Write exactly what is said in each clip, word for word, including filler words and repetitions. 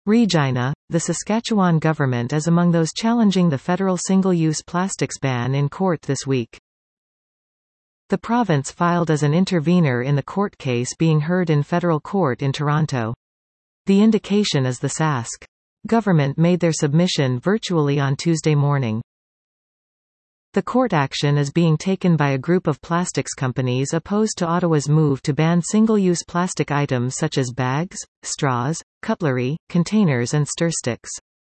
Regina, the Saskatchewan government is among those challenging the federal single-use plastics ban in court this week. The province filed as an intervener in the court case being heard in federal court in Toronto. The indication is the Sask government made their submission virtually on Tuesday morning. The court action is being taken by a group of plastics companies opposed to Ottawa's move to ban single-use plastic items such as bags, straws, cutlery, containers and stir sticks.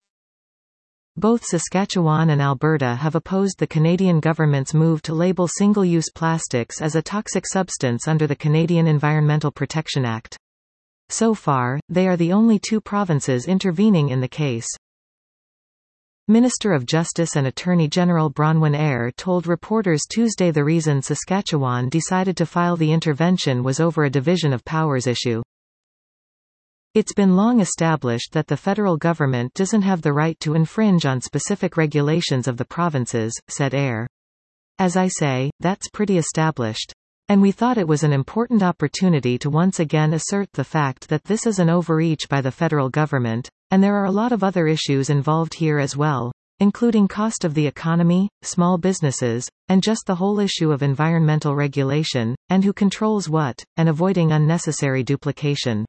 Both Saskatchewan and Alberta have opposed the Canadian government's move to label single-use plastics as a toxic substance under the Canadian Environmental Protection Act. So far, they are the only two provinces intervening in the case. Minister of Justice and Attorney General Bronwyn Eyre told reporters Tuesday the reason Saskatchewan decided to file the intervention was over a division of powers issue. It's been long established that the federal government doesn't have the right to infringe on specific regulations of the provinces, said Eyre. As I say, that's pretty established. And we thought it was an important opportunity to once again assert the fact that this is an overreach by the federal government, and there are a lot of other issues involved here as well, including cost of the economy, small businesses, and just the whole issue of environmental regulation, and who controls what, and avoiding unnecessary duplication.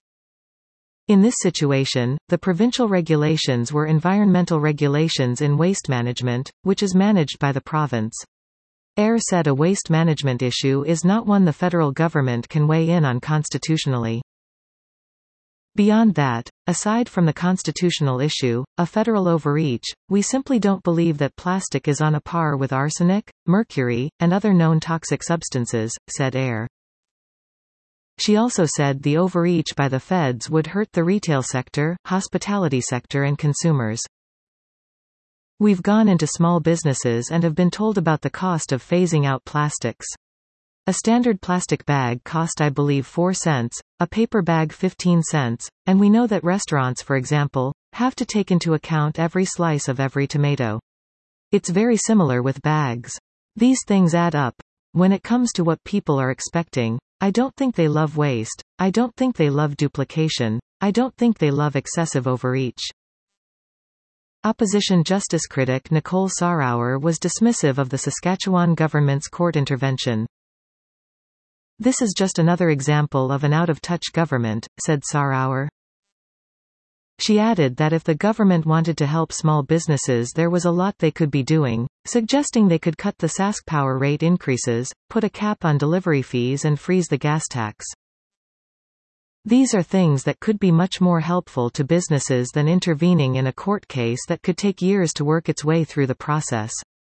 In this situation, the provincial regulations were environmental regulations in waste management, which is managed by the province. Eyre said a waste management issue is not one the federal government can weigh in on constitutionally. Beyond that, aside from the constitutional issue, a federal overreach, we simply don't believe that plastic is on a par with arsenic, mercury, and other known toxic substances, said Eyre. She also said the overreach by the feds would hurt the retail sector, hospitality sector and consumers. We've gone into small businesses and have been told about the cost of phasing out plastics. A standard plastic bag cost I believe four cents, a paper bag fifteen cents, and we know that restaurants for example, have to take into account every slice of every tomato. It's very similar with bags. These things add up. When it comes to what people are expecting, I don't think they love waste, I don't think they love duplication, I don't think they love excessive overreach. Opposition justice critic Nicole Sarauer was dismissive of the Saskatchewan government's court intervention. This is just another example of an out-of-touch government, said Sarauer. She added that if the government wanted to help small businesses there was a lot they could be doing, suggesting they could cut the Sask power rate increases, put a cap on delivery fees and freeze the gas tax. These are things that could be much more helpful to businesses than intervening in a court case that could take years to work its way through the process.